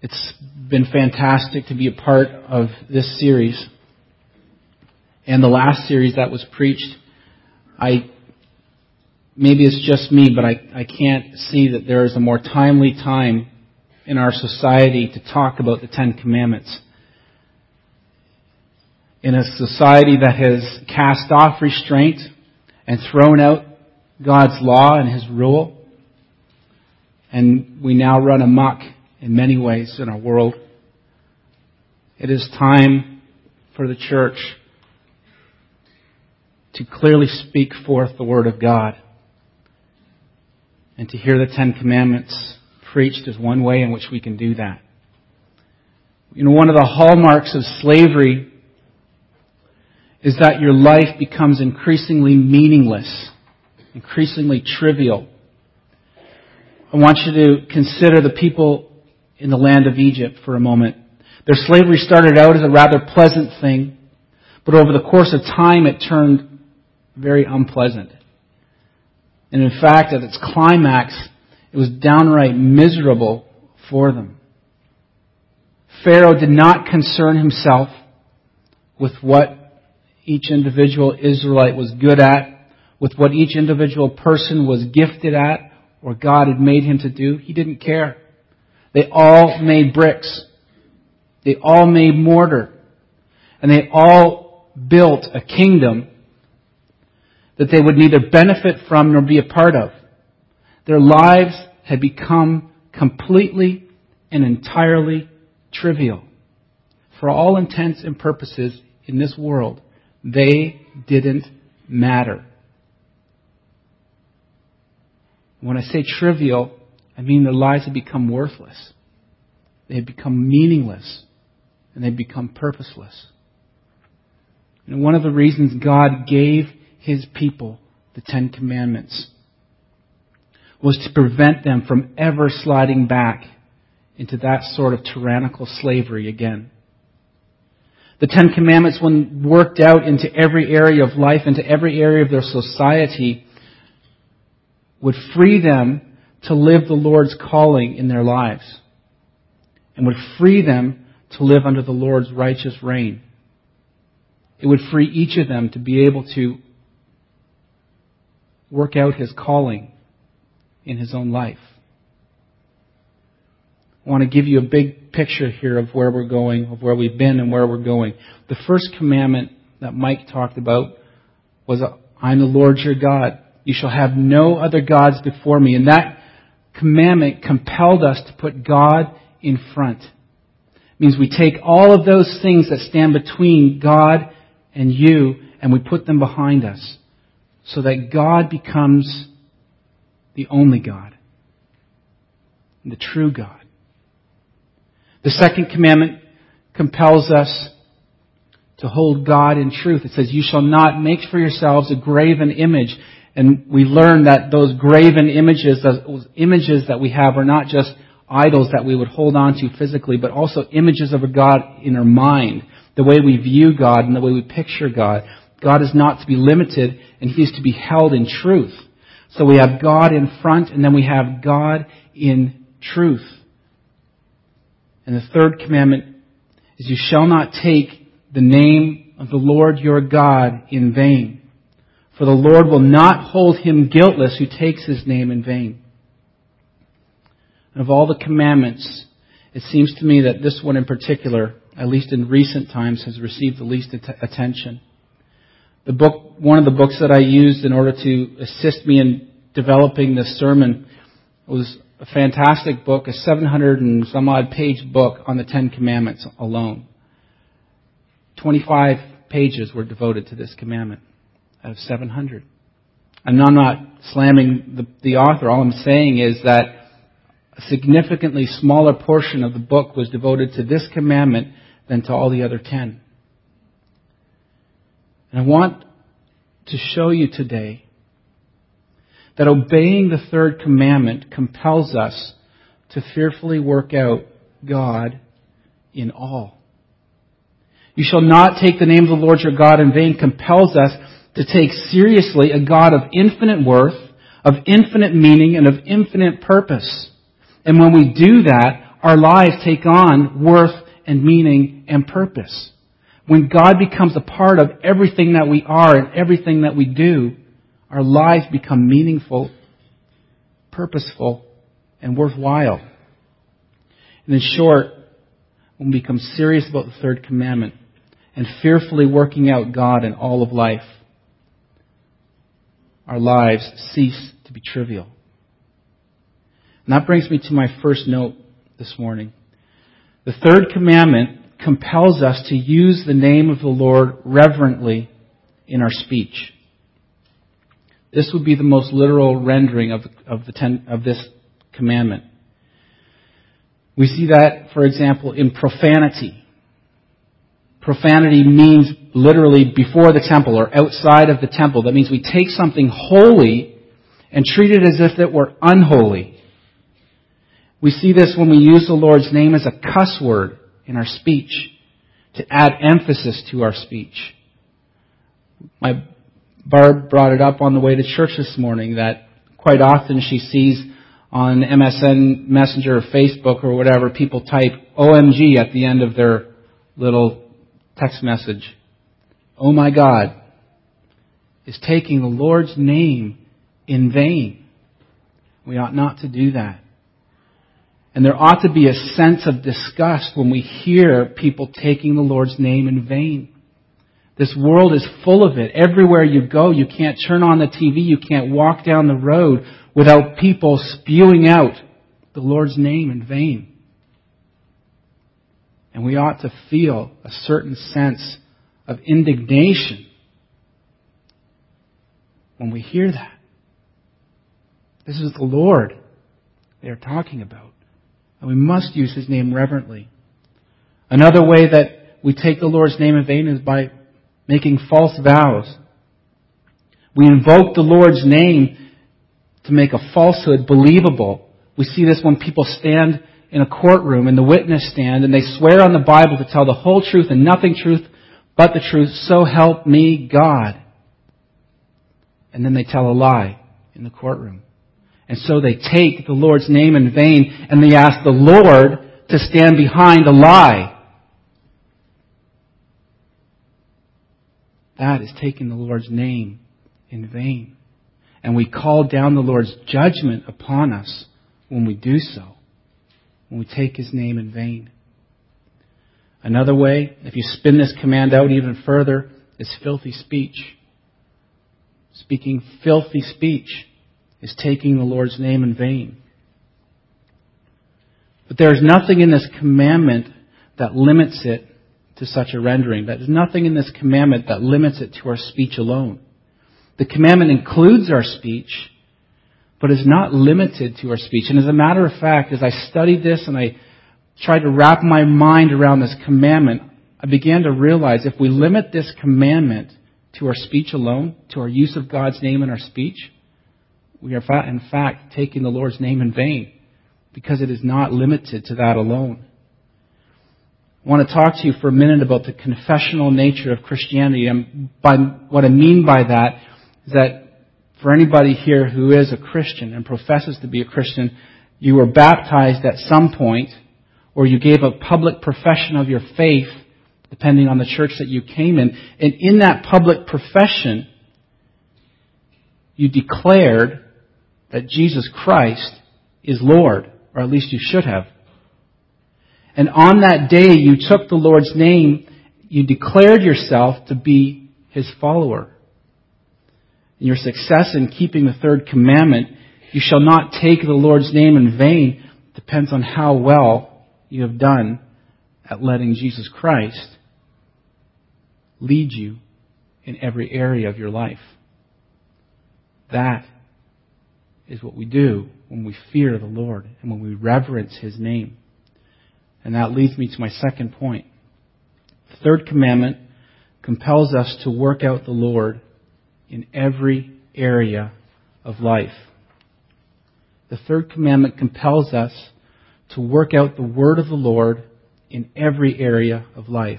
It's been fantastic to be a part of this series. And the last series that was preached, maybe it's just me, but I can't see that there is a more timely time in our society to talk about the Ten Commandments. In a society that has cast off restraint and thrown out God's law and His rule, and we now run amok in many ways in our world, it is time for the church to clearly speak forth the Word of God and to hear the Ten Commandments preached as one way in which we can do that. You know, one of the hallmarks of slavery is that your life becomes increasingly meaningless, increasingly trivial. I want you to consider the people in the land of Egypt for a moment. Their slavery started out as a rather pleasant thing, but over the course of time it turned very unpleasant. And in fact, at its climax, it was downright miserable for them. Pharaoh did not concern himself with what each individual Israelite was good at, with what each individual person was gifted at, or God had made him to do. He didn't care. They all made bricks. They all made mortar. And they all built a kingdom that they would neither benefit from nor be a part of. Their lives had become completely and entirely trivial. For all intents and purposes in this world, they didn't matter. When I say trivial, I mean their lives had become worthless. They had become meaningless. And they had become purposeless. And one of the reasons God gave His people the Ten Commandments was to prevent them from ever sliding back into that sort of tyrannical slavery again. The Ten Commandments, when worked out into every area of life, into every area of their society, would free them to live the Lord's calling in their lives and would free them to live under the Lord's righteous reign. It would free each of them to be able to work out His calling in His own life. I want to give you a big picture here of where we're going, of where we've been and where we're going. The first commandment that Mike talked about was, I'm the Lord your God. You shall have no other gods before me. And that commandment compelled us to put God in front. It means we take all of those things that stand between God and you and we put them behind us so that God becomes the only God, the true God. The second commandment compels us to hold God in truth. It says, you shall not make for yourselves a graven image. And we learn that those graven images, those images that we have are not just idols that we would hold on to physically, but also images of a God in our mind. The way we view God and the way we picture God. God is not to be limited and He is to be held in truth. So we have God in front and then we have God in truth. And the third commandment is you shall not take the name of the Lord your God in vain. For the Lord will not hold him guiltless who takes His name in vain. And of all the commandments, it seems to me that this one in particular, at least in recent times, has received the least attention. One of the books that I used in order to assist me in developing this sermon was a fantastic book, a 700 and some odd page book on the Ten Commandments alone. 25 pages were devoted to this commandment out of 700. And I'm not slamming the author. All I'm saying is that a significantly smaller portion of the book was devoted to this commandment than to all the other 10. And I want to show you today that obeying the third commandment compels us to fearfully work out God in all. You shall not take the name of the Lord your God in vain compels us to take seriously a God of infinite worth, of infinite meaning, and of infinite purpose. And when we do that, our lives take on worth and meaning and purpose. When God becomes a part of everything that we are and everything that we do, our lives become meaningful, purposeful, and worthwhile. And in short, when we become serious about the third commandment and fearfully working out God in all of life, our lives cease to be trivial. And that brings me to my first note this morning. The third commandment compels us to use the name of the Lord reverently in our speech. This would be the most literal rendering of this commandment. We see that, for example, in profanity. Profanity means literally before the temple or outside of the temple. That means we take something holy and treat it as if it were unholy. We see this when we use the Lord's name as a cuss word in our speech to add emphasis to our speech. My Barb brought it up on the way to church this morning that quite often she sees on MSN Messenger or Facebook or whatever, people type OMG at the end of their little text message. Oh my God, is taking the Lord's name in vain. We ought not to do that. And there ought to be a sense of disgust when we hear people taking the Lord's name in vain. This world is full of it. Everywhere you go, you can't turn on the TV, you can't walk down the road without people spewing out the Lord's name in vain. And we ought to feel a certain sense of indignation when we hear that. This is the Lord they are talking about. And we must use His name reverently. Another way that we take the Lord's name in vain is by making false vows. We invoke the Lord's name to make a falsehood believable. We see this when people stand in a courtroom in the witness stand and they swear on the Bible to tell the whole truth and nothing truth but the truth. So help me God. And then they tell a lie in the courtroom. And so they take the Lord's name in vain and they ask the Lord to stand behind a lie. That is taking the Lord's name in vain. And we call down the Lord's judgment upon us when we do so, when we take His name in vain. Another way, if you spin this command out even further, is filthy speech. Speaking filthy speech is taking the Lord's name in vain. But there is nothing in this commandment that limits it to such a rendering. There's nothing in this commandment that limits it to our speech alone. The commandment includes our speech, but is not limited to our speech. And as a matter of fact, as I studied this and I tried to wrap my mind around this commandment, I began to realize if we limit this commandment to our speech alone, to our use of God's name in our speech, we are in fact taking the Lord's name in vain, because it is not limited to that alone. I want to talk to you for a minute about the confessional nature of Christianity. And by what I mean by that is that for anybody here who is a Christian and professes to be a Christian, you were baptized at some point, or you gave a public profession of your faith, depending on the church that you came in. And in that public profession, you declared that Jesus Christ is Lord, or at least you should have. And on that day you took the Lord's name, you declared yourself to be His follower. And your success in keeping the third commandment, you shall not take the Lord's name in vain, depends on how well you have done at letting Jesus Christ lead you in every area of your life. That is what we do when we fear the Lord and when we reverence His name. And that leads me to my second point. The third commandment compels us to work out the Lord in every area of life. The third commandment compels us to work out the word of the Lord in every area of life.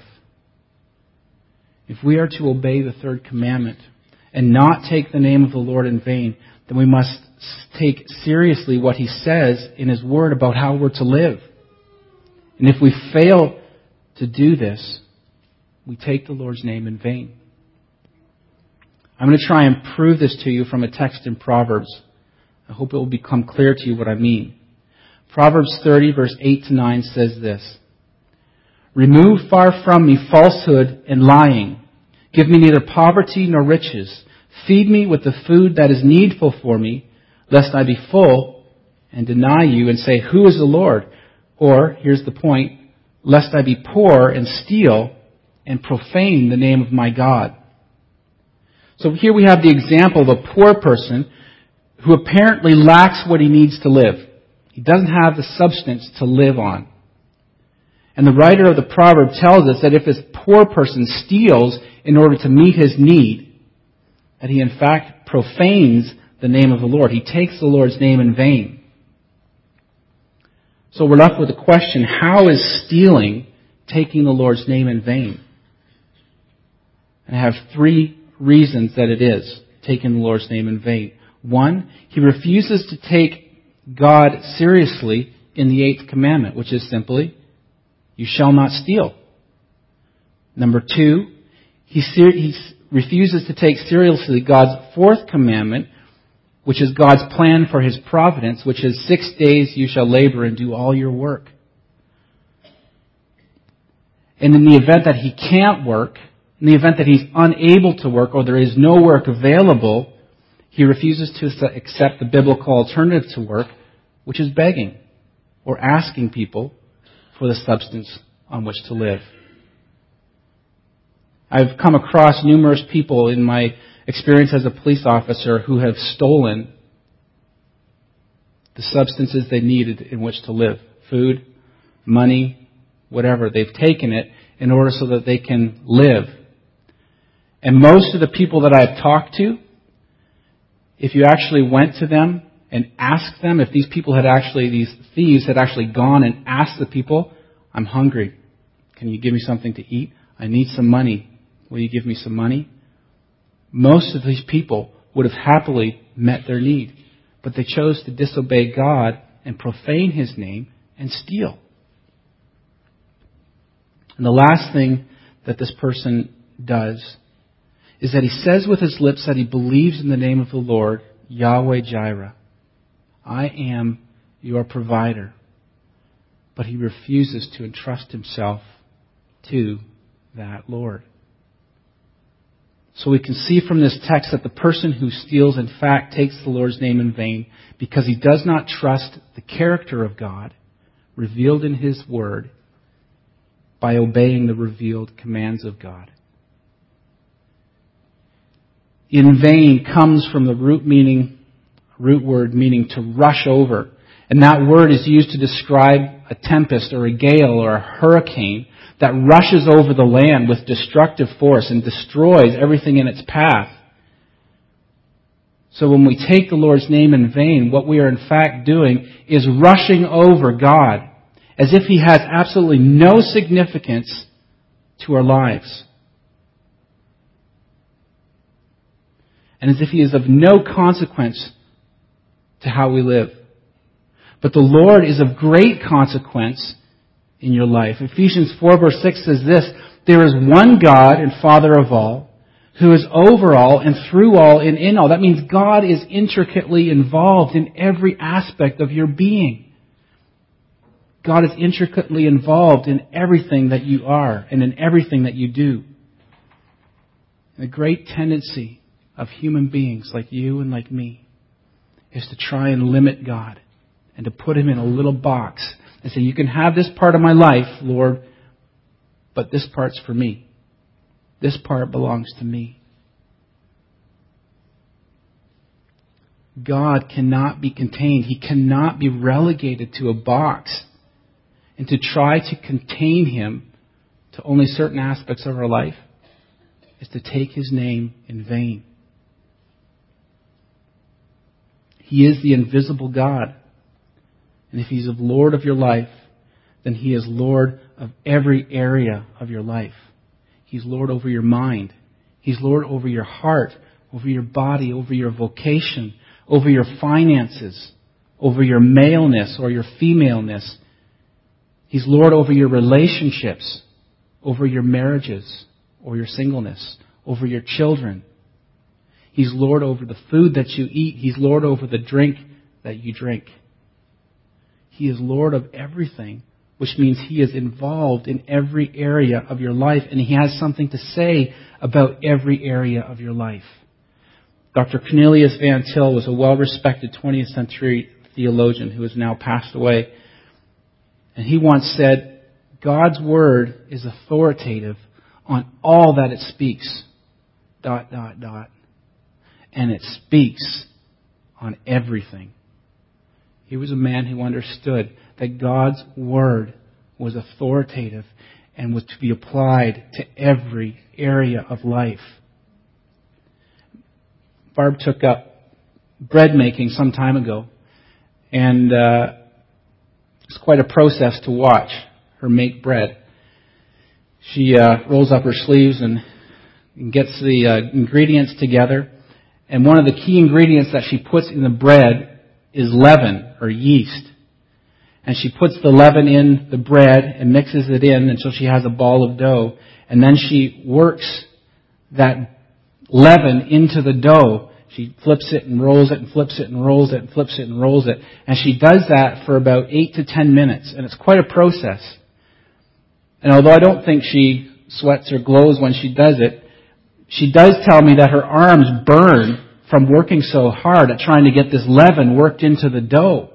If we are to obey the third commandment and not take the name of the Lord in vain, then we must take seriously what He says in His Word about how we're to live. And if we fail to do this, we take the Lord's name in vain. I'm going to try and prove this to you from a text in Proverbs. I hope it will become clear to you what I mean. Proverbs 30, verse 8 to 9 says this: "Remove far from me falsehood and lying. Give me neither poverty nor riches. Feed me with the food that is needful for me, lest I be full and deny you and say, 'Who is the Lord?' Or, here's the point, lest I be poor and steal and profane the name of my God." So here we have the example of a poor person who apparently lacks what he needs to live. He doesn't have the substance to live on. And the writer of the proverb tells us that if this poor person steals in order to meet his need, that he in fact profanes the name of the Lord. He takes the Lord's name in vain. So we're left with the question, how is stealing taking the Lord's name in vain? And I have 3 reasons that it is taking the Lord's name in vain. 1, he refuses to take God seriously in the 8th commandment, which is simply, "You shall not steal." Number 2, he refuses to take seriously God's 4th commandment, which is God's plan for His providence, which is 6 days you shall labor and do all your work. And in the event that he can't work, in the event that he's unable to work or there is no work available, he refuses to accept the biblical alternative to work, which is begging or asking people for the substance on which to live. I've come across numerous people in my experience as a police officer who have stolen the substances they needed in which to live. Food, money, whatever. They've taken it in order so that they can live. And most of the people that I've talked to, if you actually went to them and asked them, if these thieves had actually gone and asked the people, "I'm hungry. Can you give me something to eat? I need some money. Will you give me some money?" Most of these people would have happily met their need, but they chose to disobey God and profane His name and steal. And the last thing that this person does is that he says with his lips that he believes in the name of the Lord, Yahweh Jireh. I am your provider. But he refuses to entrust himself to that Lord. So we can see from this text that the person who steals, in fact, takes the Lord's name in vain because he does not trust the character of God revealed in His Word by obeying the revealed commands of God. In vain comes from the root word meaning to rush over. And that word is used to describe a tempest or a gale or a hurricane that rushes over the land with destructive force and destroys everything in its path. So when we take the Lord's name in vain, what we are in fact doing is rushing over God as if He has absolutely no significance to our lives. And as if He is of no consequence to how we live. But the Lord is of great consequence in your life. Ephesians 4 verse 6 says this: "There is one God and Father of all, who is over all and through all and in all." That means God is intricately involved in every aspect of your being. God is intricately involved in everything that you are and in everything that you do. And the great tendency of human beings like you and like me is to try and limit God and to put Him in a little box and say, "You can have this part of my life, Lord, but this part's for me. This part belongs to me." God cannot be contained. He cannot be relegated to a box. And to try to contain Him to only certain aspects of our life is to take His name in vain. He is the invisible God. And if He's the Lord of your life, then He is Lord of every area of your life. He's Lord over your mind. He's Lord over your heart, over your body, over your vocation, over your finances, over your maleness or your femaleness. He's Lord over your relationships, over your marriages or your singleness, over your children. He's Lord over the food that you eat. He's Lord over the drink that you drink. He is Lord of everything, which means He is involved in every area of your life, and He has something to say about every area of your life. Dr. Cornelius Van Til was a well-respected 20th century theologian who has now passed away. And he once said, God's Word is authoritative on all that it speaks. ... And it speaks on everything. He was a man who understood that God's Word was authoritative and was to be applied to every area of life. Barb took up bread making some time ago, and it's quite a process to watch her make bread. She rolls up her sleeves and gets the ingredients together. And one of the key ingredients that she puts in the bread is leaven, or yeast. And she puts the leaven in the bread and mixes it in until she has a ball of dough. And then she works that leaven into the dough. She flips it and rolls it and flips it and rolls it and flips it and rolls it. And she does that for about 8 to 10 minutes. And it's quite a process. And although I don't think she sweats or glows when she does it, she does tell me that her arms burn from working so hard at trying to get this leaven worked into the dough.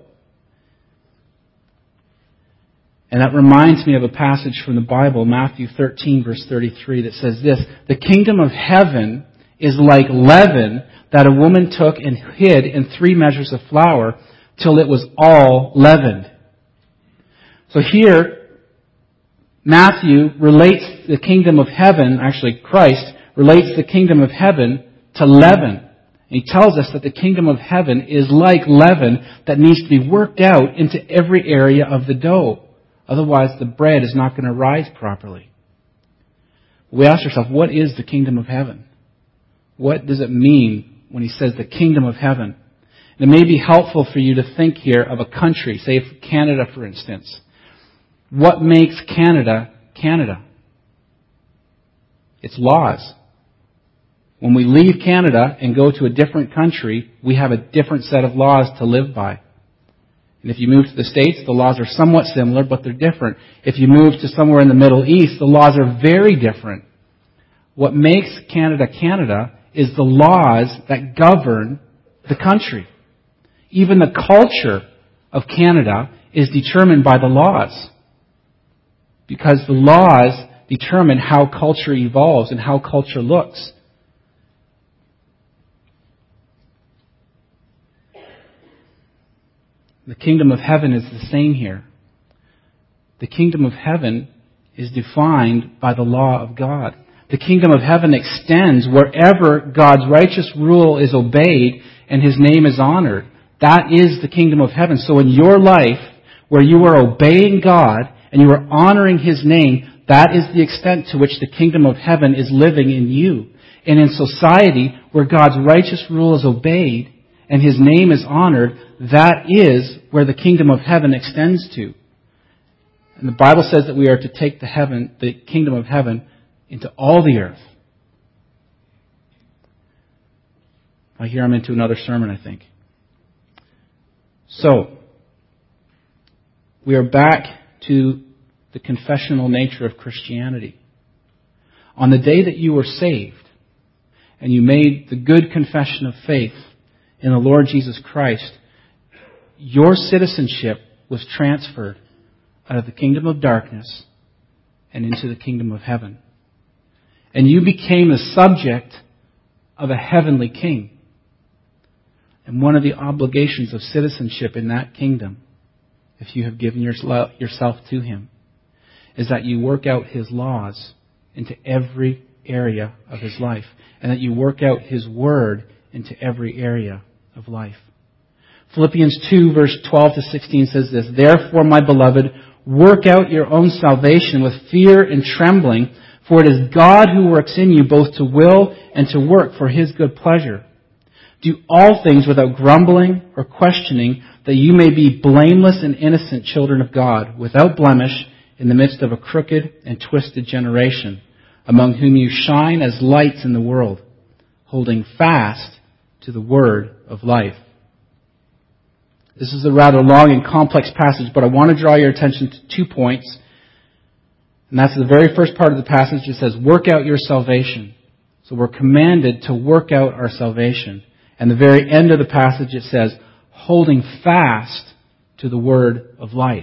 And that reminds me of a passage from the Bible, Matthew 13, verse 33, that says this: "The kingdom of heaven is like leaven that a woman took and hid in 3 measures of flour till it was all leavened." So here, Matthew relates the kingdom of heaven, actually Christ relates the kingdom of heaven to leaven. And he tells us that the kingdom of heaven is like leaven that needs to be worked out into every area of the dough. Otherwise, the bread is not going to rise properly. We ask ourselves, what is the kingdom of heaven? What does it mean when he says the kingdom of heaven? And it may be helpful for you to think here of a country, say Canada, for instance. What makes Canada, Canada? It's laws. When we leave Canada and go to a different country, we have a different set of laws to live by. And if you move to the States, the laws are somewhat similar, but they're different. If you move to somewhere in the Middle East, the laws are very different. What makes Canada, Canada is the laws that govern the country. Even the culture of Canada is determined by the laws. Because the laws determine how culture evolves and how culture looks. The kingdom of heaven is the same here. The kingdom of heaven is defined by the law of God. The kingdom of heaven extends wherever God's righteous rule is obeyed and His name is honored. That is the kingdom of heaven. So in your life, where you are obeying God and you are honoring His name, that is the extent to which the kingdom of heaven is living in you. And in society, where God's righteous rule is obeyed and His name is honored, that is where the kingdom of heaven extends to. And the Bible says that we are to take the kingdom of heaven into all the earth. Here I'm into another sermon, I think. So, we are back to the confessional nature of Christianity. On the day that you were saved, and you made the good confession of faith in the Lord Jesus Christ, your citizenship was transferred out of the kingdom of darkness and into the kingdom of heaven. And you became the subject of a heavenly king. And one of the obligations of citizenship in that kingdom, if you have given yourself to Him, is that you work out His laws into every area of His life. And that you work out His word into every area of life. Philippians 2 verse 12 to 16 says this: "Therefore, my beloved, work out your own salvation with fear and trembling, for it is God who works in you both to will and to work for His good pleasure. Do all things without grumbling or questioning, that you may be blameless and innocent children of God, without blemish, in the midst of a crooked and twisted generation, among whom you shine as lights in the world, holding fast to the word of life. This is a rather long and complex passage, but I want to draw your attention to 2 points. And that's the very first part of the passage. It says, work out your salvation. So we're commanded to work out our salvation. And the very end of the passage it says, holding fast to the word of life.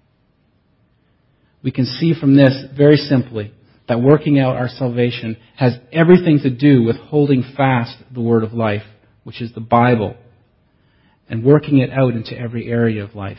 We can see from this very simply that working out our salvation has everything to do with holding fast the word of life, which is the Bible, and working it out into every area of life.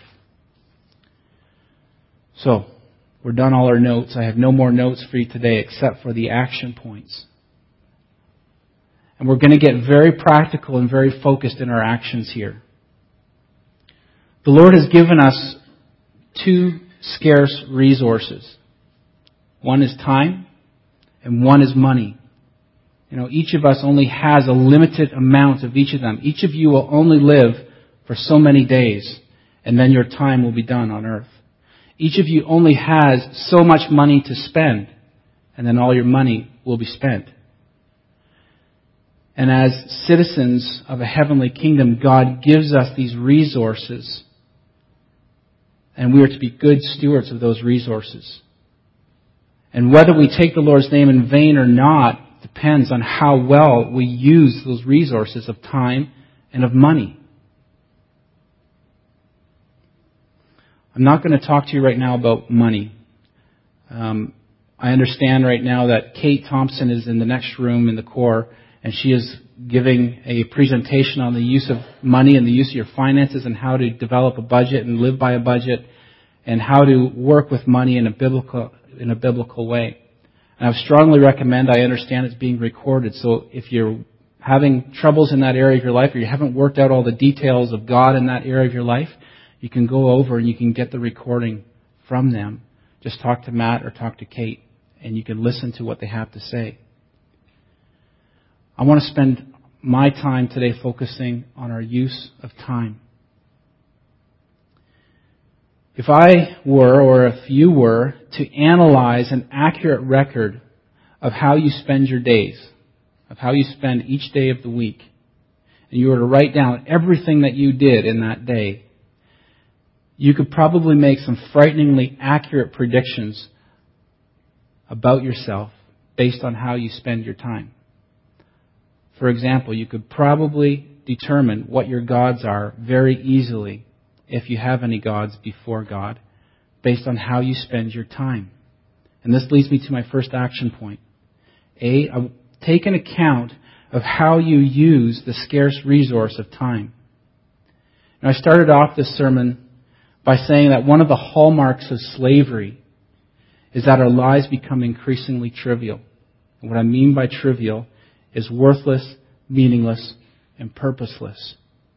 So, we're done all our notes. I have no more notes for you today except for the action points. And we're going to get very practical and very focused in our actions here. The Lord has given us 2 scarce resources. One is time, and one is money. Each of us only has a limited amount of each of them. Each of you will only live for so many days, and then your time will be done on earth. Each of you only has so much money to spend, and then all your money will be spent. And as citizens of a heavenly kingdom, God gives us these resources, and we are to be good stewards of those resources. And whether we take the Lord's name in vain or not depends on how well we use those resources of time and of money. I'm not going to talk to you right now about money. I understand right now that Kate Thompson is in the next room in the core, and she is giving a presentation on the use of money and the use of your finances and how to develop a budget and live by a budget and how to work with money in a biblical way. And I strongly recommend, I understand it's being recorded, so if you're having troubles in that area of your life or you haven't worked out all the details of God in that area of your life, you can go over and you can get the recording from them. Just talk to Matt or talk to Kate and you can listen to what they have to say. I want to spend my time today focusing on our use of time. If I were, or if you were, to analyze an accurate record of how you spend your days, of how you spend each day of the week, and you were to write down everything that you did in that day, you could probably make some frighteningly accurate predictions about yourself based on how you spend your time. For example, you could probably determine what your gods are very easily, if you have any gods before God, based on how you spend your time. And this leads me to my first action point. Take an account of how you use the scarce resource of time. Now, I started off this sermon by saying that one of the hallmarks of slavery is that our lives become increasingly trivial. And what I mean by trivial is worthless, meaningless, and purposeless.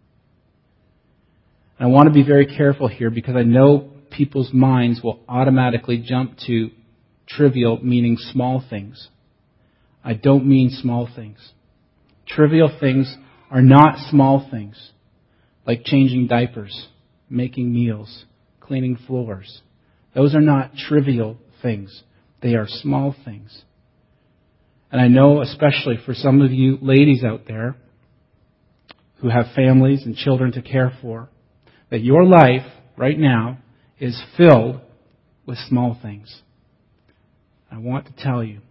And I want to be very careful here because I know people's minds will automatically jump to trivial, meaning small things. I don't mean small things. Trivial things are not small things, like changing diapers, making meals, cleaning floors. Those are not trivial things. They are small things. And I know, especially for some of you ladies out there who have families and children to care for, that your life right now is filled with small things. I want to tell you,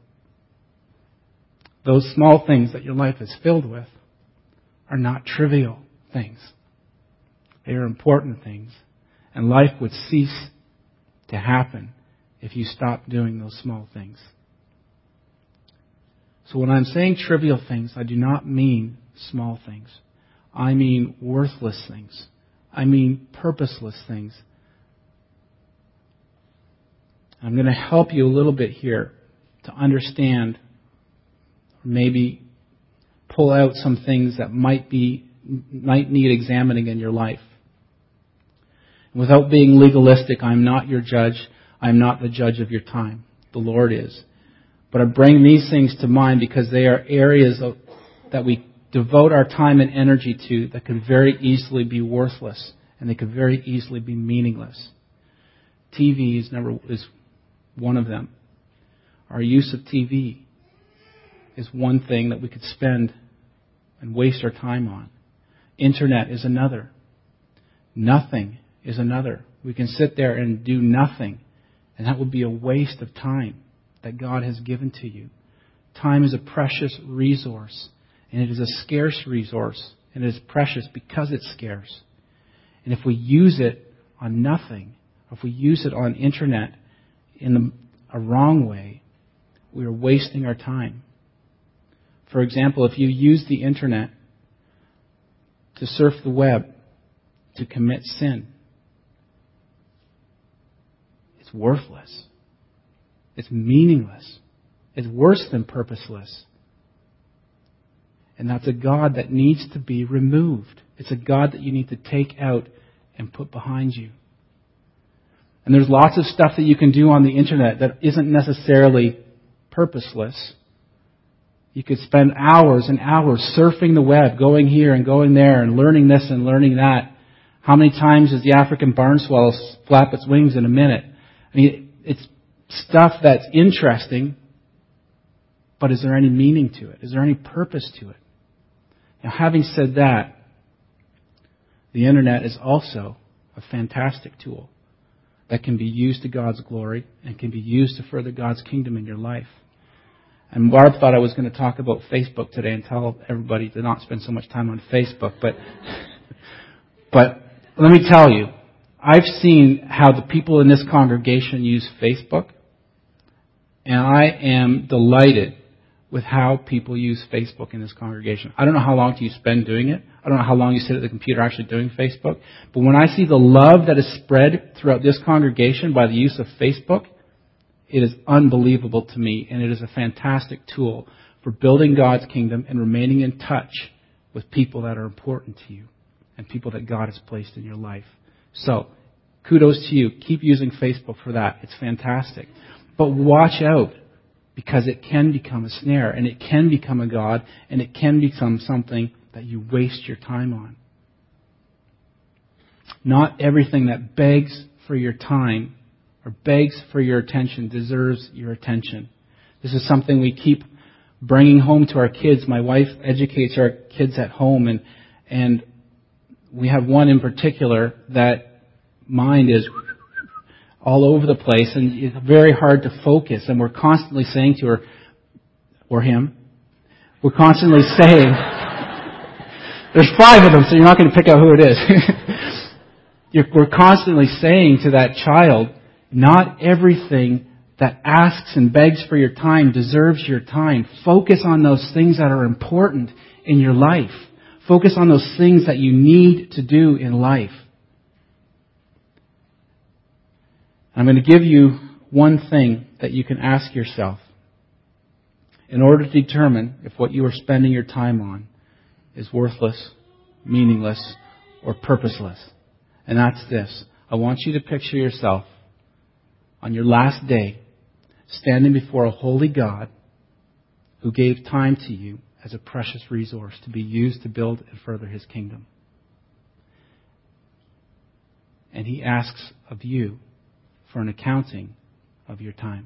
those small things that your life is filled with are not trivial things. They are important things. And life would cease to happen if you stopped doing those small things. So when I'm saying trivial things, I do not mean small things. I mean worthless things. I mean purposeless things. I'm going to help you a little bit here to understand, or maybe pull out some things that might need examining in your life. Without being legalistic, I'm not your judge. I'm not the judge of your time. The Lord is. But I bring these things to mind because they are areas that we devote our time and energy to that could very easily be worthless, and they could very easily be meaningless. TV is one of them. Our use of TV is one thing that we could spend and waste our time on. Internet is another. Nothing is another. We can sit there and do nothing, and that would be a waste of time that God has given to you. Time is a precious resource, and it is a scarce resource, and it is precious because it's scarce. And if we use it on nothing, if we use it on internet in a wrong way, we are wasting our time. For example, if you use the internet to surf the web, to commit sin, it's worthless. It's meaningless. It's worse than purposeless. And that's a God that needs to be removed. It's a God that you need to take out and put behind you. And there's lots of stuff that you can do on the internet that isn't necessarily purposeless. You could spend hours and hours surfing the web, going here and going there and learning this and learning that. How many times does the African barn swallow flap its wings in a minute? I mean, it's stuff that's interesting, but is there any meaning to it? Is there any purpose to it? Now, having said that, the internet is also a fantastic tool that can be used to God's glory and can be used to further God's kingdom in your life. And Barb thought I was going to talk about Facebook today and tell everybody to not spend so much time on Facebook. But let me tell you, I've seen how the people in this congregation use Facebook, and I am delighted with how people use Facebook in this congregation. I don't know how long you spend doing it. I don't know how long you sit at the computer actually doing Facebook. But when I see the love that is spread throughout this congregation by the use of Facebook, it is unbelievable to me, and it is a fantastic tool for building God's kingdom and remaining in touch with people that are important to you and people that God has placed in your life. So, kudos to you. Keep using Facebook for that. It's fantastic. But watch out, because it can become a snare, and it can become a god, and it can become something that you waste your time on. Not everything that begs for your time or begs for your attention deserves your attention. This is something we keep bringing home to our kids. My wife educates our kids at home, and we have one in particular that mind is all over the place, and it's very hard to focus. And we're constantly saying to her, or him, we're constantly saying, there's 5 of them, so you're not going to pick out who it is. We're constantly saying to that child, not everything that asks and begs for your time deserves your time. Focus on those things that are important in your life. Focus on those things that you need to do in life. I'm going to give you one thing that you can ask yourself in order to determine if what you are spending your time on is worthless, meaningless, or purposeless. And that's this. I want you to picture yourself on your last day standing before a holy God who gave time to you as a precious resource to be used to build and further His kingdom. And He asks of you for an accounting of your time.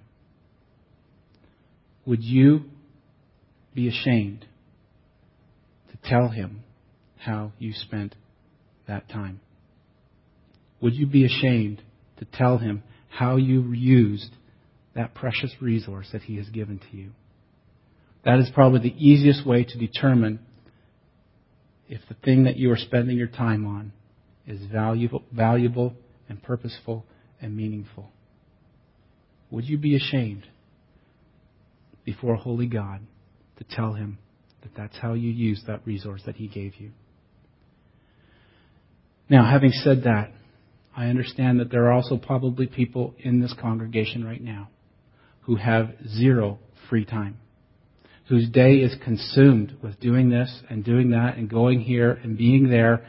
Would you be ashamed to tell Him how you spent that time? Would you be ashamed to tell Him how you used that precious resource that He has given to you? That is probably the easiest way to determine if the thing that you are spending your time on is valuable and purposeful and meaningful. Would you be ashamed before a holy God to tell Him that that's how you use that resource that He gave you? Now, having said that, I understand that there are also probably people in this congregation right now who have zero free time, whose day is consumed with doing this and doing that and going here and being there.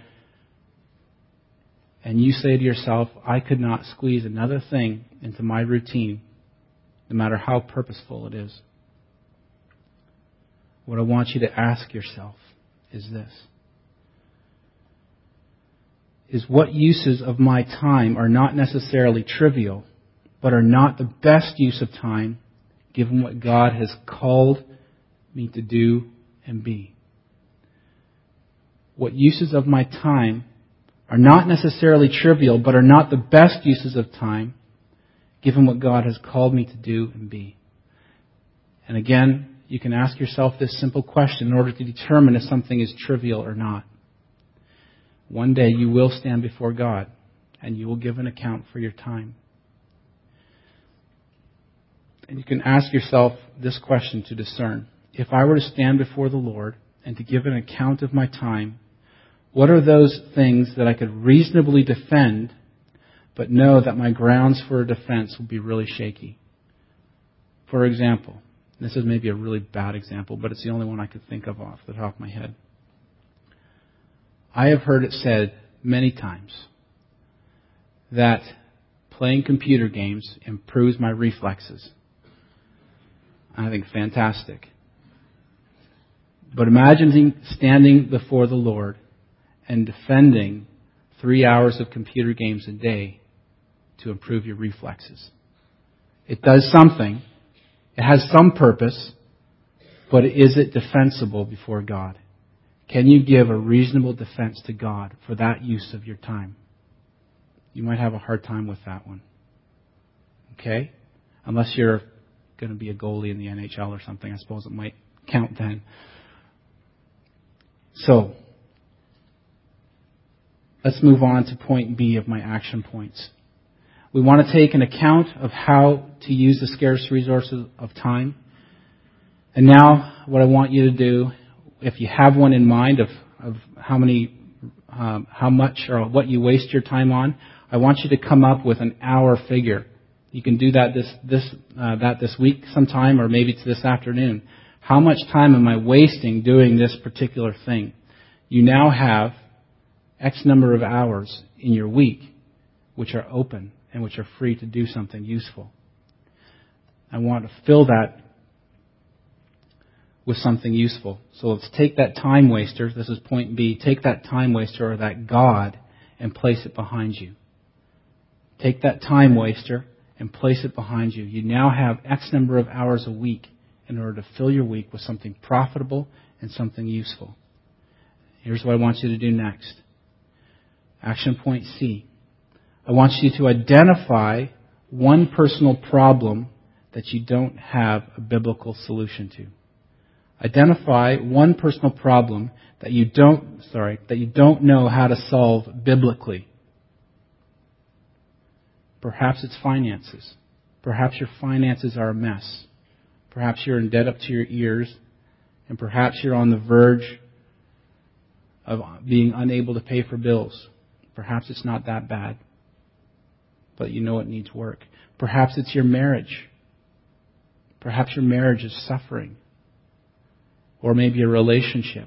And you say to yourself, I could not squeeze another thing into my routine, no matter how purposeful it is. What I want you to ask yourself is this. Is what uses of my time are not necessarily trivial, but are not the best use of time given what God has called me to do and be. What uses of my time are not necessarily trivial, but are not the best uses of time given what God has called me to do and be. And again, you can ask yourself this simple question in order to determine if something is trivial or not. One day you will stand before God and you will give an account for your time. And you can ask yourself this question to discern. If I were to stand before the Lord and to give an account of my time, what are those things that I could reasonably defend, but know that my grounds for a defense will be really shaky? For example, this is maybe a really bad example, but it's the only one I could think of off the top of my head. I have heard it said many times that playing computer games improves my reflexes. I think fantastic. But imagine standing before the Lord and defending 3 hours of computer games a day to improve your reflexes. It does something. It has some purpose, but is it defensible before God? Can you give a reasonable defense to God for that use of your time? You might have a hard time with that one. Okay? Unless you're going to be a goalie in the NHL or something. I suppose it might count then. So, let's move on to point B of my action points. We want to take an account of how to use the scarce resources of time. And now, what I want you to do, if you have one in mind of how much or what you waste your time on, I want you to come up with an hour figure. You can do that this week sometime, or maybe it's this afternoon. How much time am I wasting doing this particular thing? You now have X number of hours in your week which are open and which are free to do something useful. I want to fill that with something useful. So let's take that time waster, this is point B, take that time waster or that God and place it behind you. Take that time waster and place it behind you. You now have X number of hours a week in order to fill your week with something profitable and something useful. Here's what I want you to do next. Action point C. I want you to identify one personal problem that you don't have a biblical solution to. Identify one personal problem that you don't know how to solve biblically. Perhaps it's finances. Perhaps your finances are a mess. Perhaps you're in debt up to your ears, and perhaps you're on the verge of being unable to pay for bills. Perhaps it's not that bad, but you know it needs work. Perhaps it's your marriage. Perhaps your marriage is suffering, or maybe a relationship.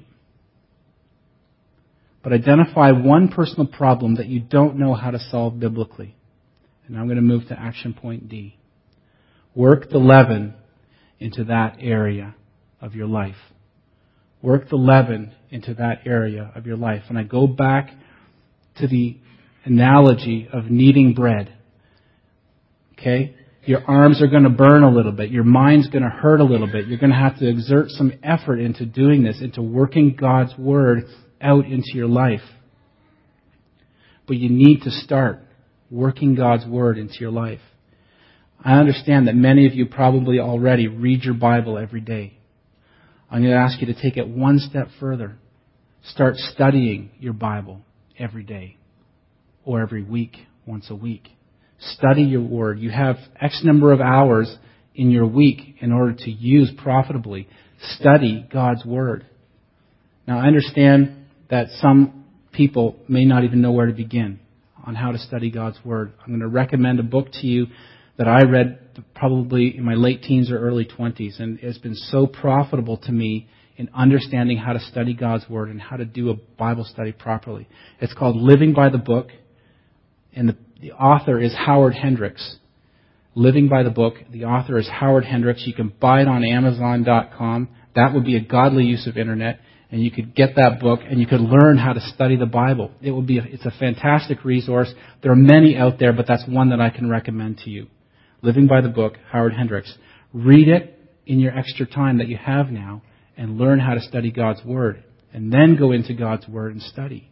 But identify one personal problem that you don't know how to solve biblically. And I'm going to move to action point D. Work the leaven into that area of your life. Work the leaven into that area of your life. And I go back to the analogy of kneading bread. Okay? Your arms are going to burn a little bit. Your mind's going to hurt a little bit. You're going to have to exert some effort into doing this, into working God's Word out into your life. But you need to start working God's Word into your life. I understand that many of you probably already read your Bible every day. I'm going to ask you to take it one step further. Start studying your Bible every day or every week, once a week. Study your Word. You have X number of hours in your week in order to use profitably. Study God's Word. Now, I understand that some people may not even know where to begin on how to study God's Word. I'm going to recommend a book to you that I read probably in my late teens or early 20s, and it's been so profitable to me in understanding how to study God's Word and how to do a Bible study properly. It's called Living by the Book, and the author is Howard Hendricks. Living by the Book. The author is Howard Hendricks. You can buy it on Amazon.com. That would be a godly use of internet. and you could get that book and you could learn how to study the Bible. It's a fantastic resource. There are many out there, but that's one that I can recommend to you. Living by the Book, Howard Hendricks. Read it in your extra time that you have now and learn how to study God's Word. And then go into God's Word and study.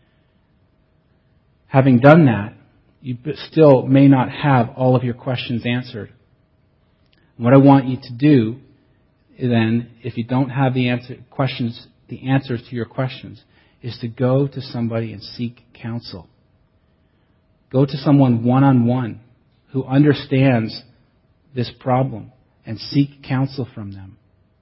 Having done that, you still may not have all of your questions answered. What I want you to do then, if you don't have the answers to your questions, is to go to somebody and seek counsel. Go to someone one-on-one who understands this problem and seek counsel from them.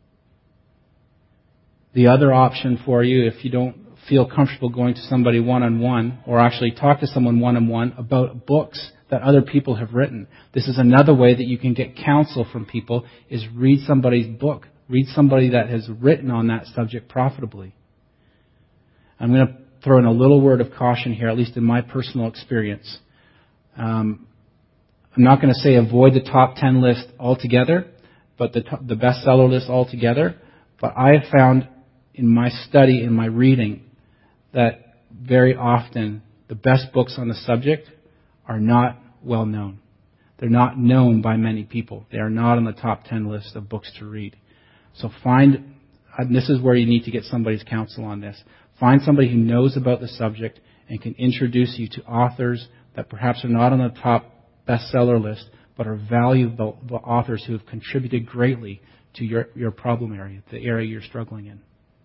The other option for you, if you don't feel comfortable going to somebody one-on-one, or actually talk to someone one-on-one about books that other people have written. This is another way that you can get counsel from people, is read somebody's book. Read somebody that has written on that subject profitably. I'm going to throw in a little word of caution here, at least in my personal experience. I'm not going to say avoid the top 10 list altogether, but the bestseller list altogether. But I have found in my study, in my reading, that very often the best books on the subject are not well known. They're not known by many people. They are not on the top 10 list of books to read. So this is where you need to get somebody's counsel on this. Find somebody who knows about the subject and can introduce you to authors that perhaps are not on the top bestseller list, but are valuable authors who have contributed greatly to your problem area, the area you're struggling in.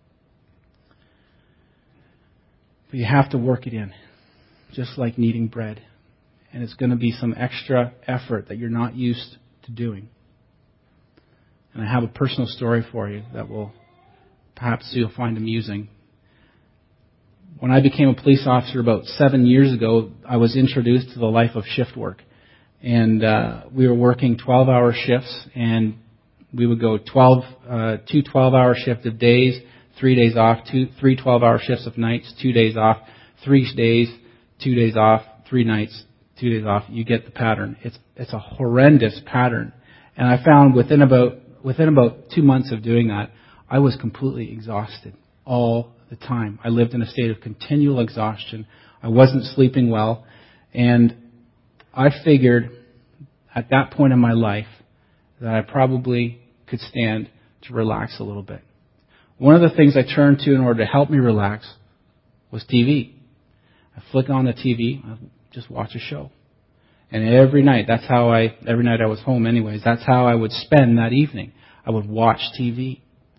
But you have to work it in, just like kneading bread. And it's going to be some extra effort that you're not used to doing. And I have a personal story for you that perhaps you'll find amusing. When I became a police officer about 7 years ago, I was introduced to the life of shift work. And we were working 12-hour shifts, and we would go 2 12-hour shifts of days, 3 days off, 3 12-hour shifts of nights, 2 days off, 3 days, 2 days off, 3 nights, 2 days off. You get the pattern. It's a horrendous pattern. And I found within about 2 months of doing that, I was completely exhausted all the time. I lived in a state of continual exhaustion. I wasn't sleeping well. And I figured at that point in my life that I probably could stand to relax a little bit. One of the things I turned to in order to help me relax was TV. I flick on the TV, I just watch a show. And every night I was home anyways, that's how I would spend that evening. I would watch TV.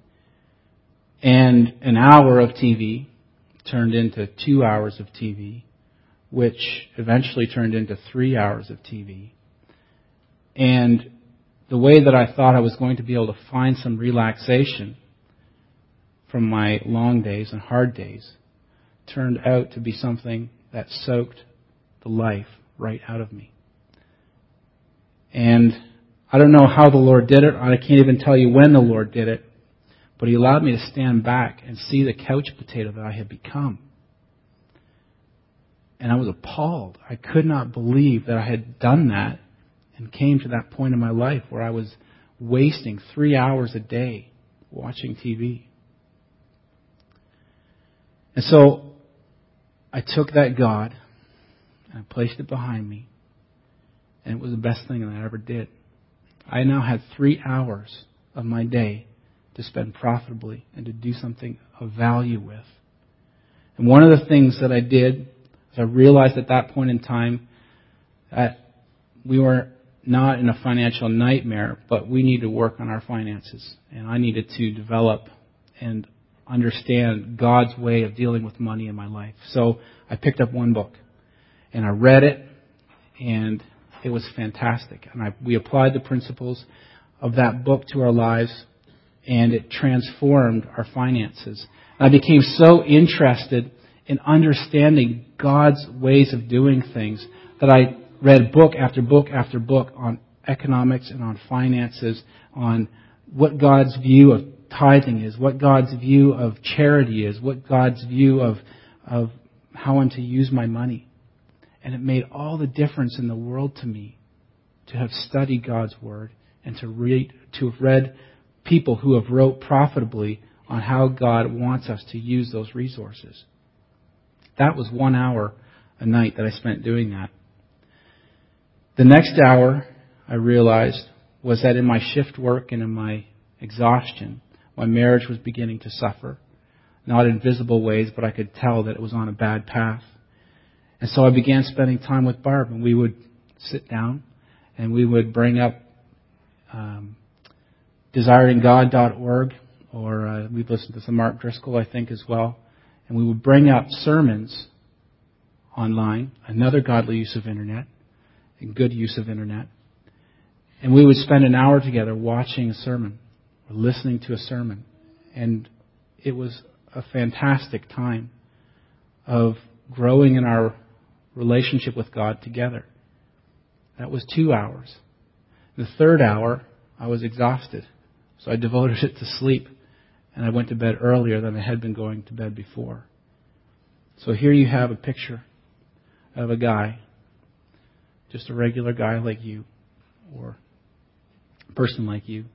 And an hour of TV turned into 2 hours of TV, which eventually turned into 3 hours of TV. And the way that I thought I was going to be able to find some relaxation from my long days and hard days turned out to be something that soaked the life right out of me. And I don't know how the Lord did it. I can't even tell you when the Lord did it. But He allowed me to stand back and see the couch potato that I had become. And I was appalled. I could not believe that I had done that and came to that point in my life where I was wasting 3 hours a day watching TV. And so I took that God and I placed it behind me. And it was the best thing that I ever did. I now had 3 hours of my day to spend profitably and to do something of value with. And one of the things that I did is I realized at that point in time that we were not in a financial nightmare, but we needed to work on our finances. And I needed to develop and understand God's way of dealing with money in my life. So I picked up one book and I read it, and it was fantastic. And we applied the principles of that book to our lives, and it transformed our finances. And I became so interested in understanding God's ways of doing things that I read book after book after book on economics and on finances, on what God's view of tithing is, what God's view of charity is, what God's view of how I'm to use my money. And it made all the difference in the world to me to have studied God's Word and to have read people who have wrote profitably on how God wants us to use those resources. That was 1 hour a night that I spent doing that. The next hour, I realized, was that in my shift work and in my exhaustion, my marriage was beginning to suffer. Not in visible ways, but I could tell that it was on a bad path. And so I began spending time with Barb, and we would sit down and we would bring up desiringgod.org, or we've listened to some Mark Driscoll, I think, as well. And we would bring up sermons online, another godly use of internet, and good use of internet. And we would spend an hour together watching a sermon, or listening to a sermon. And it was a fantastic time of growing in our relationship with God together. That was 2 hours. The third hour, I was exhausted. So I devoted it to sleep. And I went to bed earlier than I had been going to bed before. So here you have a picture of a guy, just a regular guy like you, or a person like you.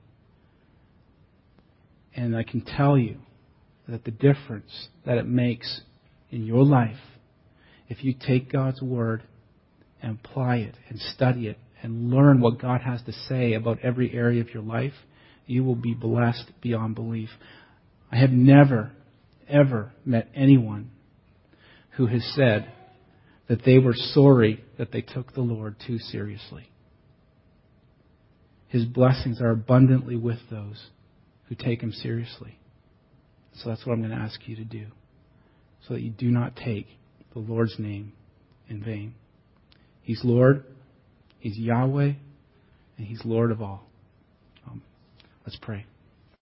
And I can tell you that the difference that it makes in your life, if you take God's Word and apply it and study it and learn what God has to say about every area of your life, you will be blessed beyond belief. I have never, ever met anyone who has said that they were sorry that they took the Lord too seriously. His blessings are abundantly with those who take Him seriously. So that's what I'm going to ask you to do, so that you do not take the Lord's name in vain. He's Lord, He's Yahweh, and He's Lord of all. Let's pray.